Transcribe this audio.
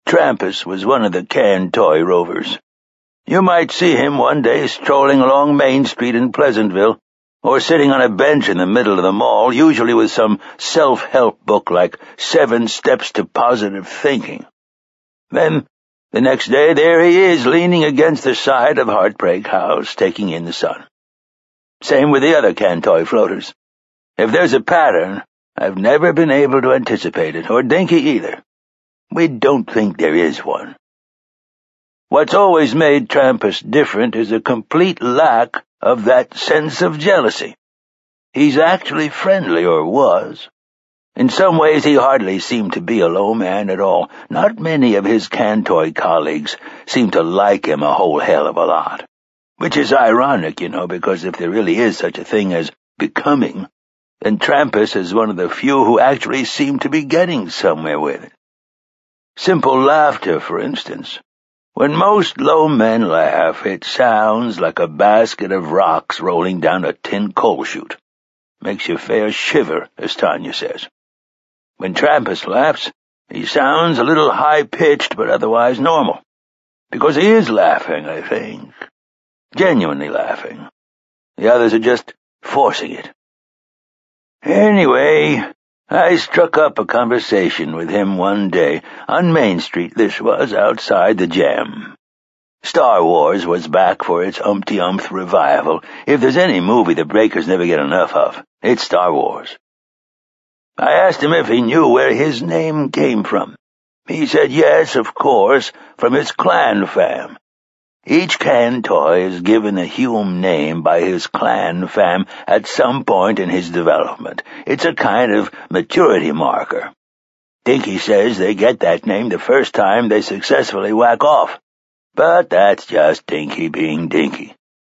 Trampas was one of the canned toy rovers. You might see him one day strolling along Main Street in Pleasantville, or sitting on a bench in the middle of the mall, usually with some self-help book like 7 Steps to Positive Thinking. Then, the next day, there he is, leaning against the side of Heartbreak House, taking in the sun. Same with the other canned toy floaters. If there's a pattern, I've never been able to anticipate it, or Dinky either. We don't think there is one. What's always made Trampas different is a complete lack of that sense of jealousy. He's actually friendly, or was. In some ways he hardly seemed to be a low man at all. Not many of his canned toy colleagues seem to like him a whole hell of a lot. Which is ironic, because if there really is such a thing as becoming, then Trampas is one of the few who actually seem to be getting somewhere with it. Simple laughter, for instance. When most low men laugh, it sounds like a basket of rocks rolling down a tin coal chute. Makes you fair shiver, as Tanya says. When Trampas laughs, he sounds a little high-pitched but otherwise normal. Because he is laughing, I think. Genuinely laughing. The others are just forcing it. Anyway, I struck up a conversation with him one day, on Main Street this was, outside the Jam. Star Wars was back for its umpty-umph revival. If there's any movie the Breakers never get enough of, it's Star Wars. I asked him if he knew where his name came from. He said yes, of course, from his clan fam. Each canned toy is given a Hume name by his clan fam at some point in his development. It's a kind of maturity marker. Dinky says they get that name the first time they successfully whack off. But that's just Dinky being Dinky.